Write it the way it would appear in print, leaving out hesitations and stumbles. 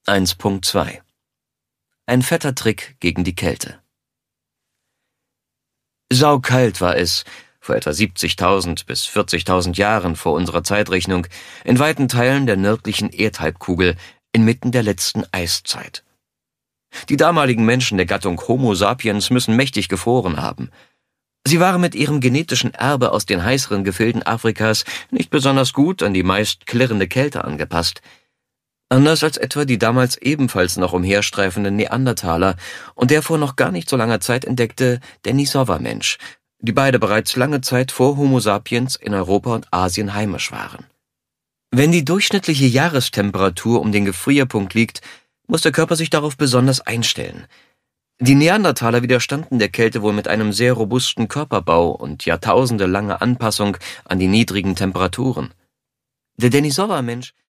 1.2 Ein fetter Trick gegen die Kälte. Saukalt war es, vor etwa 70.000 bis 40.000 Jahren vor unserer Zeitrechnung, in weiten Teilen der nördlichen Erdhalbkugel, inmitten der letzten Eiszeit. Die damaligen Menschen der Gattung Homo sapiens müssen mächtig gefroren haben. Sie waren mit ihrem genetischen Erbe aus den heißeren Gefilden Afrikas nicht besonders gut an die meist klirrende Kälte angepasst. Anders als etwa die damals ebenfalls noch umherstreifenden Neandertaler und der vor noch gar nicht so langer Zeit entdeckte Denisova-Mensch, die beide bereits lange Zeit vor Homo sapiens in Europa und Asien heimisch waren. Wenn die durchschnittliche Jahrestemperatur um den Gefrierpunkt liegt, muss der Körper sich darauf besonders einstellen. Die Neandertaler widerstanden der Kälte wohl mit einem sehr robusten Körperbau und jahrtausendelange Anpassung an die niedrigen Temperaturen. Der Denisova-Mensch